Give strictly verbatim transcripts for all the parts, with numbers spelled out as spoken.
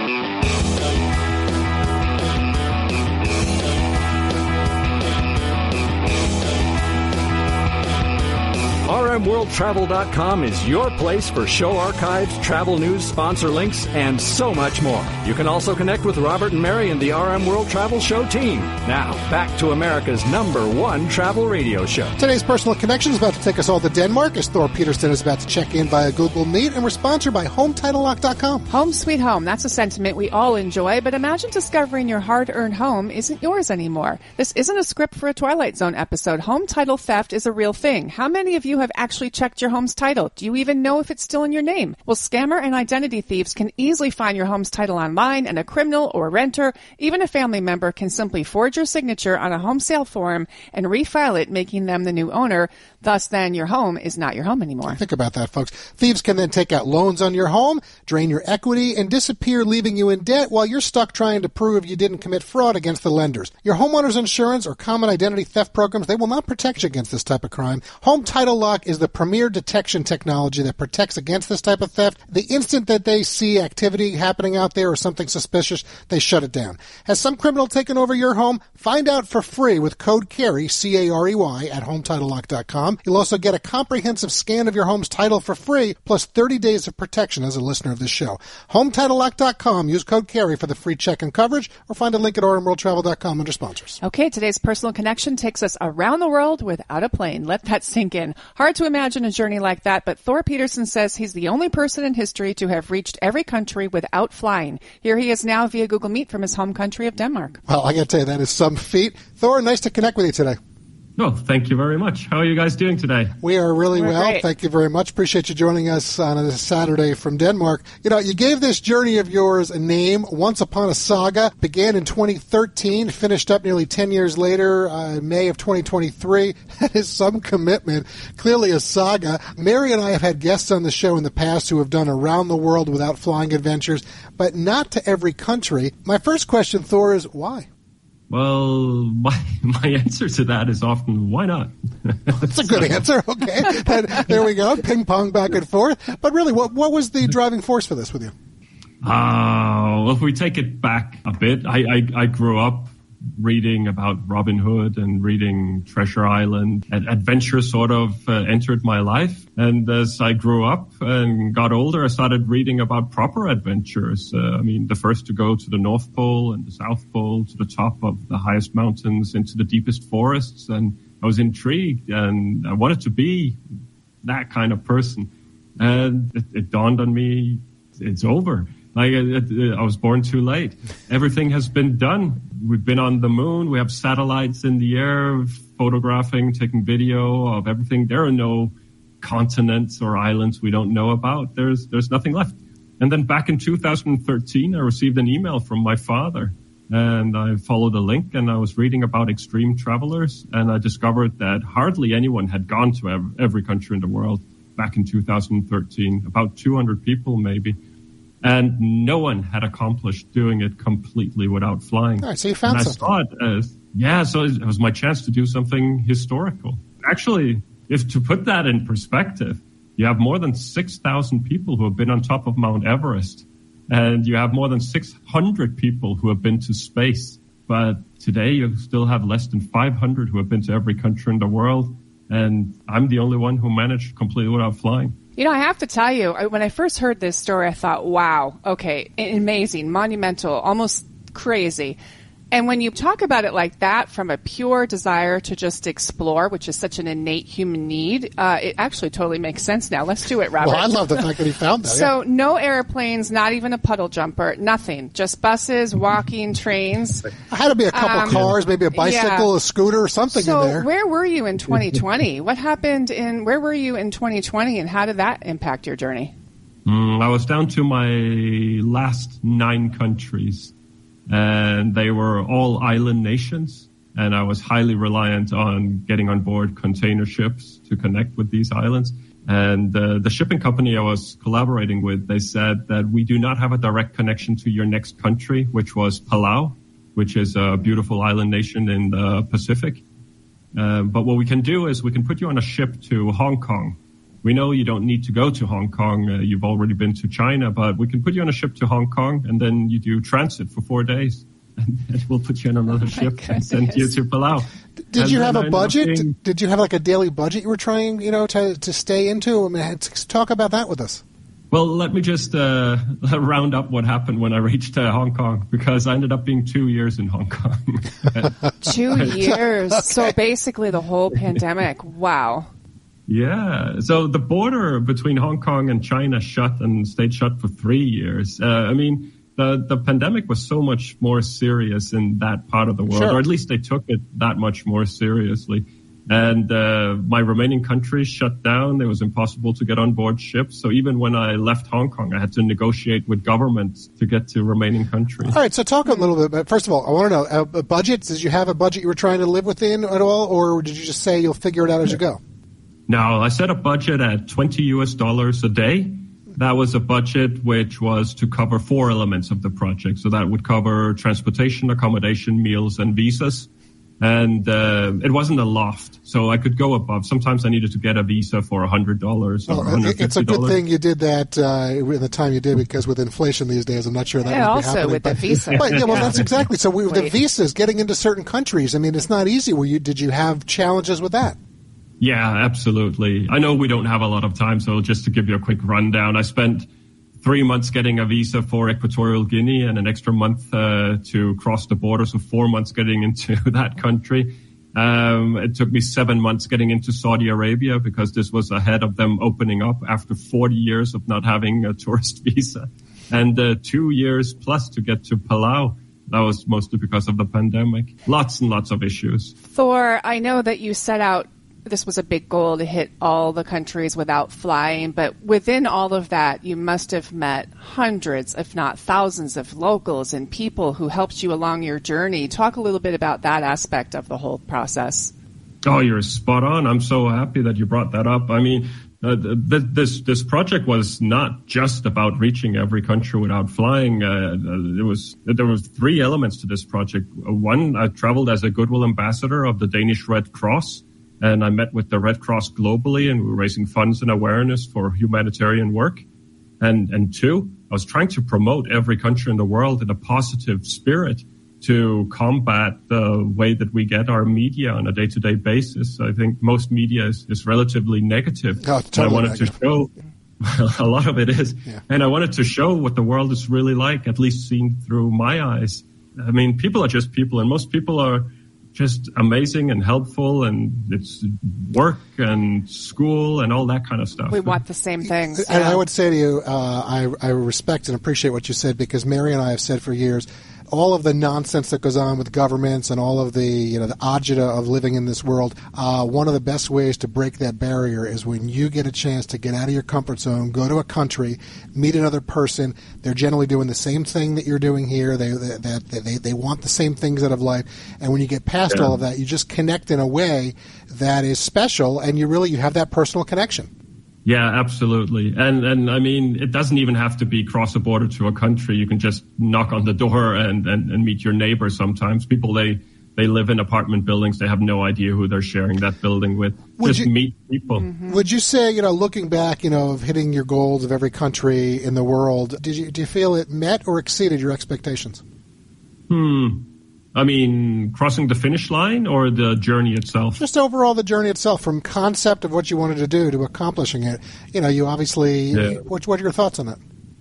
R M World Travel dot com is your place for show archives, travel news, sponsor links, and so much more. You can also connect with Robert and Mary and the R M World Travel Show team. Now, back to America's number one travel radio show. Today's Personal Connection is about to take us all to Denmark as Thor Peterson is about to check in via Google Meet, and we're sponsored by Home Title Lock dot com. Home sweet home. That's a sentiment we all enjoy, but imagine discovering your hard-earned home isn't yours anymore. This isn't a script for a Twilight Zone episode. Home title theft is a real thing. How many of you have actually checked your home's title? Do you even know if it's still in your name? Well, scammer and identity thieves can easily find your home's title online, and a criminal or renter, even a family member, can simply forge your signature on a home sale form and refile it, making them the new owner. Thus, then, your home is not your home anymore. Think about that, folks. Thieves can then take out loans on your home, drain your equity, and disappear, leaving you in debt while you're stuck trying to prove you didn't commit fraud against the lenders. Your homeowner's insurance or common identity theft programs, they will not protect you against this type of crime. Home Title Lock is the premier detection technology that protects against this type of theft. The instant that they see activity happening out there or something suspicious, they shut it down. Has some criminal taken over your home? Find out for free with code CAREY, C A R E Y, at Home Title Lock dot com. You'll also get a comprehensive scan of your home's title for free, plus thirty days of protection as a listener of this show. Home Title Lock dot com. Use code CAREY for the free check and coverage, or find a link at R M World Travel dot com under sponsors. Okay, today's Personal Connection takes us around the world without a plane. Let that sink in. Hard to imagine a journey like that, but Thor Peterson says he's the only person in history to have reached every country without flying. Here he is now via Google Meet from his home country of Denmark. Well, I got to tell you, that is some feat. Thor, nice to connect with you today. Oh, thank you very much. How are you guys doing today? We are really We're well. Great. Thank you very much. Appreciate you joining us on a Saturday from Denmark. You know, you gave this journey of yours a name, Once Upon a Saga. Began in twenty thirteen, finished up nearly ten years later, uh, May of twenty twenty-three. That is some commitment. Clearly a saga. Mary and I have had guests on the show in the past who have done around the world without flying adventures, but not to every country. My first question, Thor, is why? Well, my my answer to that is often, why not? That's a good answer. Okay. And there we go. Ping pong back and forth. But really, what what was the driving force for this with you? Uh, well, if we take it back a bit, I, I, I grew up reading about Robin Hood and reading Treasure Island. Adventure sort of uh, entered my life. And as I grew up and got older, I started reading about proper adventures. Uh, I mean, the first to go to the North Pole and the South Pole, to the top of the highest mountains, into the deepest forests. And I was intrigued, and I wanted to be that kind of person. And it, it dawned on me, it's over. Like, I was born too late. Everything has been done. We've been on the moon. We have satellites in the air, photographing, taking video of everything. There are no continents or islands we don't know about. There's there's nothing left. And then back in two thousand thirteen, I received an email from my father. And I followed a link, and I was reading about extreme travelers. And I discovered that hardly anyone had gone to every country in the world back in two thousand thirteen. About two hundred people, maybe. And no one had accomplished doing it completely without flying. All right, so you found and something. I saw it as, yeah, so it was my chance to do something historical. Actually, if to put that in perspective, you have more than six thousand people who have been on top of Mount Everest. And you have more than six hundred people who have been to space. But today you still have less than five hundred who have been to every country in the world. And I'm the only one who managed completely without flying. You know, I have to tell you, when I first heard this story, I thought, wow, okay, amazing, monumental, almost crazy. And when you talk about it like that, from a pure desire to just explore, which is such an innate human need, uh, it actually totally makes sense now. Let's do it, Robert. Well, I love the fact that he found that. So yeah. No airplanes, not even a puddle jumper, nothing. Just buses, walking, trains. I had to be a couple um, cars, maybe a bicycle, yeah. a scooter, or something so in there. Where were you in twenty twenty? What happened in, where were you in twenty twenty, and how did that impact your journey? Mm, I was down to my last nine countries. And they were all island nations, and I was highly reliant on getting on board container ships to connect with these islands. And uh, the shipping company I was collaborating with, they said that we do not have a direct connection to your next country, which was Palau, which is a beautiful island nation in the Pacific. Uh, but what we can do is we can put you on a ship to Hong Kong, we know you don't need to go to Hong Kong. Uh, you've already been to China, but we can put you on a ship to Hong Kong, and then you do transit for four days. And then we'll put you on another oh ship and send you to Palau. Did and you have a budget? Being... Did you have like a daily budget you were trying, you know, to to stay into? I mean, talk about that with us. Well, let me just uh, round up what happened when I reached uh, Hong Kong, because I ended up being two years in Hong Kong. Two years. Okay. So basically the whole pandemic. Wow. Yeah. So the border between Hong Kong and China shut and stayed shut for three years. Uh, I mean, the, the pandemic was so much more serious in that part of the world, sure. or at least they took it that much more seriously. And uh, my remaining countries shut down. It was impossible to get on board ships. So even when I left Hong Kong, I had to negotiate with governments to get to remaining countries. All right, so talk a little bit about, first of all, I want to know, uh, budgets, did you have a budget you were trying to live within at all, or did you just say you'll figure it out as you go? No, I set a budget at twenty U S dollars a day. That was a budget which was to cover four elements of the project. So that would cover transportation, accommodation, meals, and visas. And uh, it wasn't a loft, so I could go above. Sometimes I needed to get a visa for one hundred dollars or well, one hundred fifty dollars. It's a good thing you did that uh, in the time you did, because with inflation these days, I'm not sure that yeah, would be also happening. with but, the visa. But, yeah, well, yeah. that's exactly. So we, the visas, getting into certain countries, I mean, it's not easy. Were you? Did you have challenges with that? Yeah, absolutely. I know we don't have a lot of time, so just to give you a quick rundown, I spent three months getting a visa for Equatorial Guinea and an extra month uh, to cross the border, so four months getting into that country. Um, it took me seven months getting into Saudi Arabia, because this was ahead of them opening up after forty years of not having a tourist visa, and uh, two years plus to get to Palau. That was mostly because of the pandemic. Lots and lots of issues. Thor, I know that you set out, this was a big goal to hit all the countries without flying, but within all of that, you must have met hundreds, if not thousands, of locals and people who helped you along your journey. Talk a little bit about that aspect of the whole process. Oh, you're spot on. I'm so happy that you brought that up. I mean, uh, th- this this project was not just about reaching every country without flying. Uh, it was there was three elements to this project. One, I traveled as a goodwill ambassador of the Danish Red Cross. And I met with the Red Cross globally, and we were raising funds and awareness for humanitarian work. And, and two, I was trying to promote every country in the world in a positive spirit to combat the way that we get our media on a day-to-day basis. I think most media is, is relatively negative. Oh, totally and I wanted negative. to show, well, a lot of it is. Yeah. And I wanted to show what the world is really like, at least seen through my eyes. I mean, people are just people, and most people are just amazing and helpful, and it's work and school and all that kind of stuff. We want the same things. And yeah. I would say to you, uh, I, I respect and appreciate what you said, because Mary and I have said for years, all of the nonsense that goes on with governments and all of the, you know, the agita of living in this world, uh, one of the best ways to break that barrier is when you get a chance to get out of your comfort zone, go to a country, meet another person. They're generally doing the same thing that you're doing here. They they they, they want the same things out of life. And when you get past yeah. all of that, you just connect in a way that is special, and you really you have that personal connection. Yeah, absolutely. And, and I mean, it doesn't even have to be cross a border to a country. You can just knock on the door and, and, and meet your neighbor sometimes. People, they, they live in apartment buildings. They have no idea who they're sharing that building with. Would just you, meet people. Mm-hmm. Would you say, you know, looking back, you know, of hitting your goals of every country in the world, did you, do you feel it met or exceeded your expectations? Hmm. I mean, crossing the finish line or the journey itself? Just overall the journey itself, from concept of what you wanted to do to accomplishing it. You know, you obviously, yeah. what, what are your thoughts on that?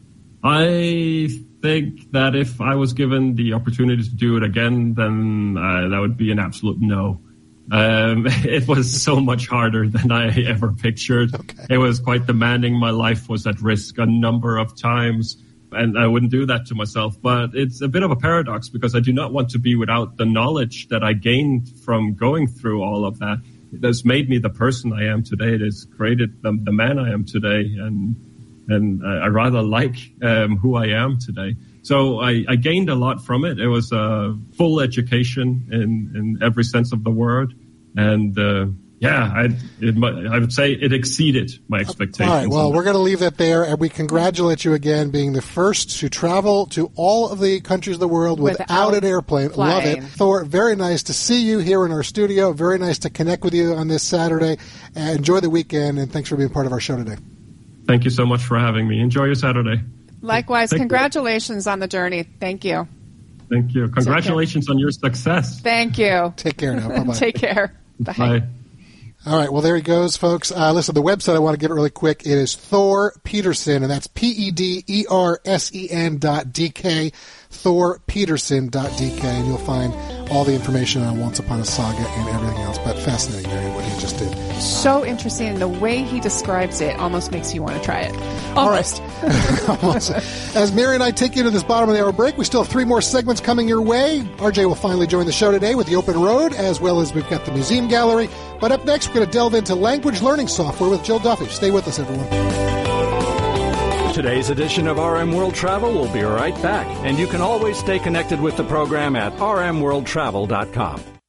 I think that if I was given the opportunity to do it again, then uh, that would be an absolute no. Um, it was so much harder than I ever pictured. Okay. It was quite demanding. My life was at risk a number of times. And I wouldn't do that to myself. But it's a bit of a paradox, because I do not want to be without the knowledge that I gained from going through all of that. It has made me the person I am today. It has created the, the man I am today. And and I rather like um, who I am today. So I, I gained a lot from it. It was a full education in, in every sense of the word. And uh, Yeah, I, it, I would say it exceeded my expectations. All right, well, we're going to leave that there, and we congratulate you again being the first to travel to all of the countries of the world without, without an airplane. Flying. Love it. Thor, very nice to see you here in our studio. Very nice to connect with you on this Saturday. Uh, enjoy the weekend, and thanks for being part of our show today. Thank you so much for having me. Enjoy your Saturday. Likewise, Thank congratulations you. on the journey. Thank you. Thank you. Congratulations on your success. Thank you. Take care now. Bye-bye. Take care. Bye. Bye. All right, well, there he goes, folks. Uh, listen, the website, I want to give it really quick. It is Thor Pedersen, and that's P E D E R S E N dot D K, Thor Pedersen dot D K, and you'll find all the information on Once Upon a Saga and everything else. But fascinating, Mary, what he just did. So interesting, and the way he describes it almost makes you want to try it. Almost. All right. Almost. As Mary and I take you to this bottom of the hour break, we still have three more segments coming your way. R J will finally join the show today with the Open Road, as well as we've got the Museum Gallery. But up next, we're going to delve into language learning software with Jill Duffy. Stay with us, everyone. Today's edition of R M World Travel will be right back, and you can always stay connected with the program at r m world travel dot com.